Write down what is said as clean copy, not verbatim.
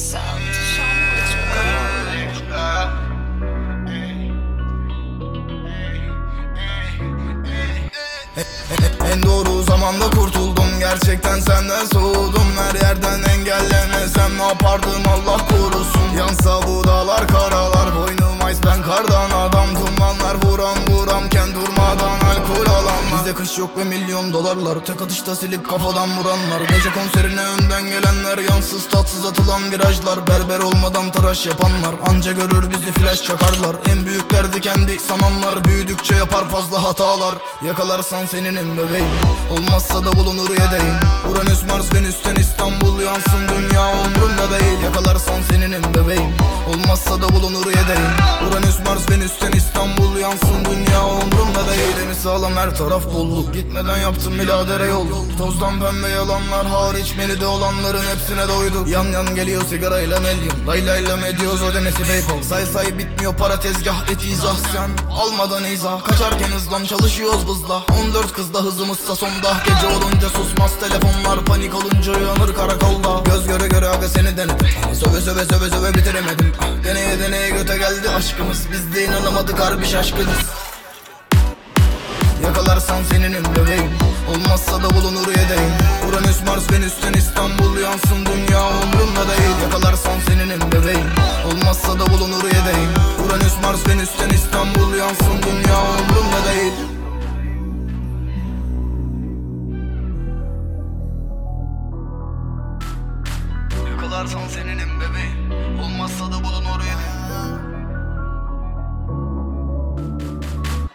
En doğru zamanda kurtuldum, gerçekten senden soğudum. Her yerden engellemesem ne yapardım Allah korusun. Yansa bu dağlar karalar, boynum ice ben kardan adam. Dumanlar vuram durmadan alkol alan. Bizde kış yok ve milyon dolarlar, tek atışta silip kafadan vuranlar. Gece konserine önden gelenler, yansız tatsız atılan virajlar. Berber olmadan tıraş yapanlar, anca görür bizi flash çakarlar. En büyüklerdi kendi sananlar, büyüdükçe yapar fazla hatalar. Yakalarsan seninim bebeğim, olmazsa da bulunur yedeğim. Uranüs Mars Venüs'ten İstanbul yansın, dünya umrumda değil. Yakalarsan seninim bebeğim, olmazsa da bulunur yedeğim. Uranüs Mars Venüs'ten İstanbul yansın, dünya umrumda değil. Demi sağlam, her taraf bolluk, gitmeden yaptım biladere yol. Tozdan pembe yalanlar hariç, menüde olanların hepsine doyduk. Yan yan geliyor sigarayla melyon, laylayla mediyoz ödemesi PayPal. Say bitmiyor para, tezgah et izah, sen almadan izah. Kaçarken hızlan çalışıyoruz bızla, 14 kızda hızımızsa sonda. Gece olunca susmaz telefonlar, panik olunca uyanır karakolda. Göz göre göre aga seni denedim, söve bitiremedim. Deneye göte geldi aşkımız, biz de inanamadık harbi şaşkınız. Yakalarsan seninim bebeğim, olmazsa da bulunur yedeğim. Uranüs Mars Venüs'ten İstanbul yansın, dünya umrumda değil. Yakalarsan seninim bebeğim, olmazsa da bulunur yedeğim. Uranüs Mars Venüs'ten İstanbul yansın, dünya umrumda değil. Yakalarsan seninim bebeğim, olmazsa da bulunur yedeğim.